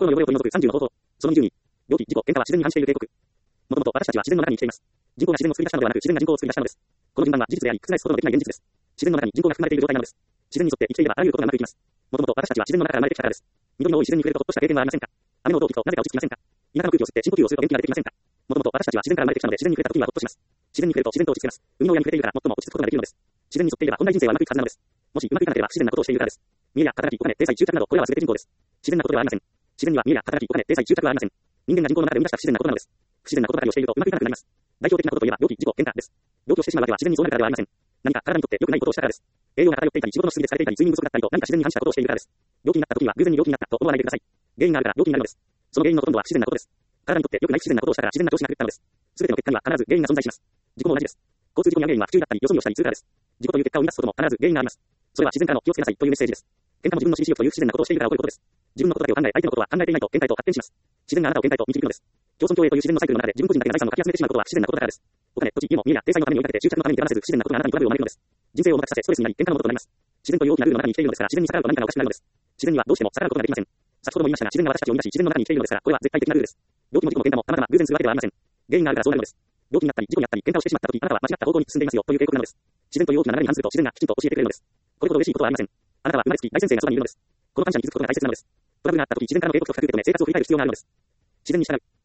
心の汚れを取り除く30の方法。その22。病気、事故、喧嘩は自然に反している警告。もともと私たちは自然の中に生きています。人工が自然を作り出したのではなく、自然が人工を作り出したのです。この順番は事実であり、覆すことのできない現実です。自然の中に人工が含まれている状態なのです。自然に沿って生きていればあらゆることがうまくいきます。もともと私たちは自然の中から生まれてきたからです。緑の多い自然に触れるとほっとした経験はありませんか？雨の音を聞くとなぜか落ち着きませんか？田舎の空気を吸って深呼吸をすると元気が出てきませんか？もともと私たちは自然から生まれてきたので、自然に触れた時にはほっとします。自然に触れると自然と落ち着けます。海の親に触れているから最も落ち着くことができるのです。自然に沿っていれば本来人生はうまくいくはずなのです。もしうまくいかなければ不自然なことをしているからです。見栄や働き、お金、体裁、執着など、これらは全て人工です。自然なことではありません。自然には見栄や働き、お金、体裁、執着はありません。人間が人工の中で生み出した不自然なことなのです。不自然なことばかりをしているとうまくいかなくなります。代表的なことといえば病気、事故、喧嘩です。病気をしてしまうわけは自然にそうなるからではありません。何か体にとって良くないことをしたからです。栄養が偏っていたり、仕事のしすぎで疲れていたり、睡眠不足だったりと何か自然に反したことをしているからです。病気になった時には偶然に病気になったと思わないでください。原因があるから病気になるのです。その原因のほとんどは不自然なことです。体にとって良くない不自然なことをしたから自然な調子が狂ったのです。すべての結果には必ず原因が存在します。事故も同じです。交通事故に原因は不注意だったり、よそ見をしたりするからです。事故という結果を生み出すことも必ず原因があります。それは自然からの気をつけなさいというメッセージです。喧嘩も自分の私利欲という不自然なことをしているから起こることです。自分のことだけを考え、相手のことは考えていないと限界と発展します。自然があなたを限界と導くのです。共存共栄という自然のサイクルの中で自分個人だけが財産をかき集めてしまうことは不自然なことだからです。お金、土地、家も家や体裁のために追いかけて執着のために手放せず不自然なことがあなたにトラブルを招くのです。人生を重たくさせストレスになり喧嘩のもととなります。自然という大きなルールの中に生きているのですから、自然に逆らうと何かがおかしくなるのです。自然にはどうしても逆らうことができません。先ほども言いましたが、自然が私たちを生み出し、自然の中に生きているのですから、これは絶対的なルールです。病気も事故も喧嘩もたまたま偶然するわけではありません。原因があるからそうなるのです。病気になったり、事故になったり、喧嘩をしてしまったとき、あなたは間違った方向に進んでいますよという警告なのです。自然という大きな流れに反すると自然がきちんと教えてくれるのです。これほど嬉しいことはありません。あなたは生まれつき大先生がそばにいるのです。この感謝に気づくことが大切なのです。トラブルがあったとき、自然からの警告と深く受け止め生活を振り返る必要があるのです。自然に従う。